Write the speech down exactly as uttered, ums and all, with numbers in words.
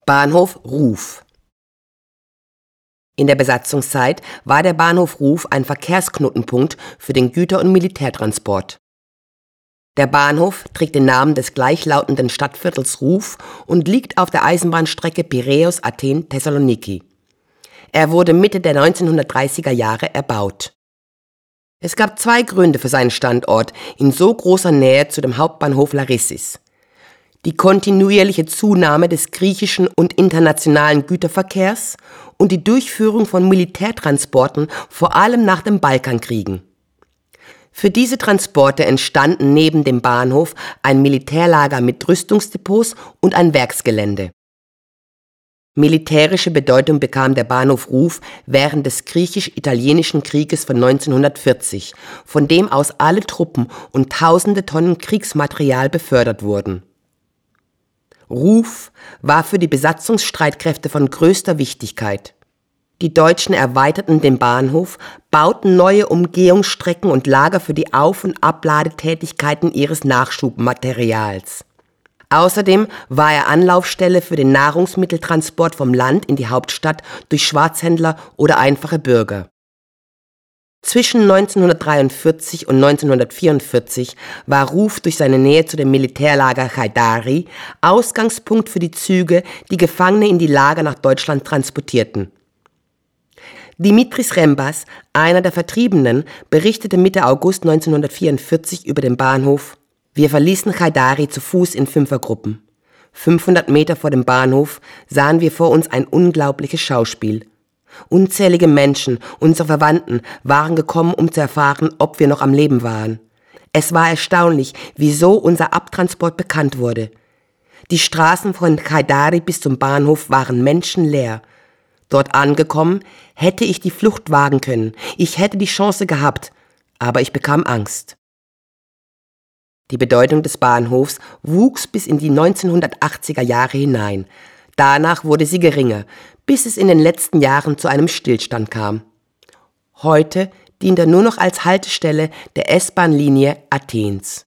Bahnhof Ruf. In der Besatzungszeit war der Bahnhof Ruf ein Verkehrsknotenpunkt für den Güter- und Militärtransport. Der Bahnhof trägt den Namen des gleichlautenden Stadtviertels Ruf und liegt auf der Eisenbahnstrecke Piräus-Athen-Thessaloniki. Er wurde Mitte der neunzehnhundertdreißiger Jahre erbaut. Es gab zwei Gründe für seinen Standort in so großer Nähe zu dem Hauptbahnhof Larissis: die kontinuierliche Zunahme des griechischen und internationalen Güterverkehrs und die Durchführung von Militärtransporten, vor allem nach den Balkankriegen. Für diese Transporte entstanden neben dem Bahnhof ein Militärlager mit Rüstungsdepots und ein Werksgelände. Militärische Bedeutung bekam der Bahnhof Ruf während des griechisch-italienischen Krieges von neunzehnhundertvierzig, von dem aus alle Truppen und tausende Tonnen Kriegsmaterial befördert wurden. Ruf war für die Besatzungsstreitkräfte von größter Wichtigkeit. Die Deutschen erweiterten den Bahnhof, bauten neue Umgehungsstrecken und Lager für die Auf- und Abladetätigkeiten ihres Nachschubmaterials. Außerdem war er Anlaufstelle für den Nahrungsmitteltransport vom Land in die Hauptstadt durch Schwarzhändler oder einfache Bürger. Zwischen neunzehnhundertdreiundvierzig und neunzehnhundertvierundvierzig war Ruf durch seine Nähe zu dem Militärlager Chaidari Ausgangspunkt für die Züge, die Gefangene in die Lager nach Deutschland transportierten. Dimitris Rembas, einer der Vertriebenen, berichtete Mitte August neunzehnhundertvierundvierzig über den Bahnhof: Wir verließen Chaidari zu Fuß in Fünfergruppen. fünfhundert Meter vor dem Bahnhof sahen wir vor uns ein unglaubliches Schauspiel. Unzählige Menschen, unsere Verwandten, waren gekommen, um zu erfahren, ob wir noch am Leben waren. Es war erstaunlich, wieso unser Abtransport bekannt wurde. Die Straßen von Chaidari bis zum Bahnhof waren menschenleer. Dort angekommen, hätte ich die Flucht wagen können. Ich hätte die Chance gehabt, aber ich bekam Angst. Die Bedeutung des Bahnhofs wuchs bis in die neunzehnhundertachtziger Jahre hinein. Danach wurde sie geringer, bis es in den letzten Jahren zu einem Stillstand kam. Heute dient er nur noch als Haltestelle der S-Bahn-Linie Athens.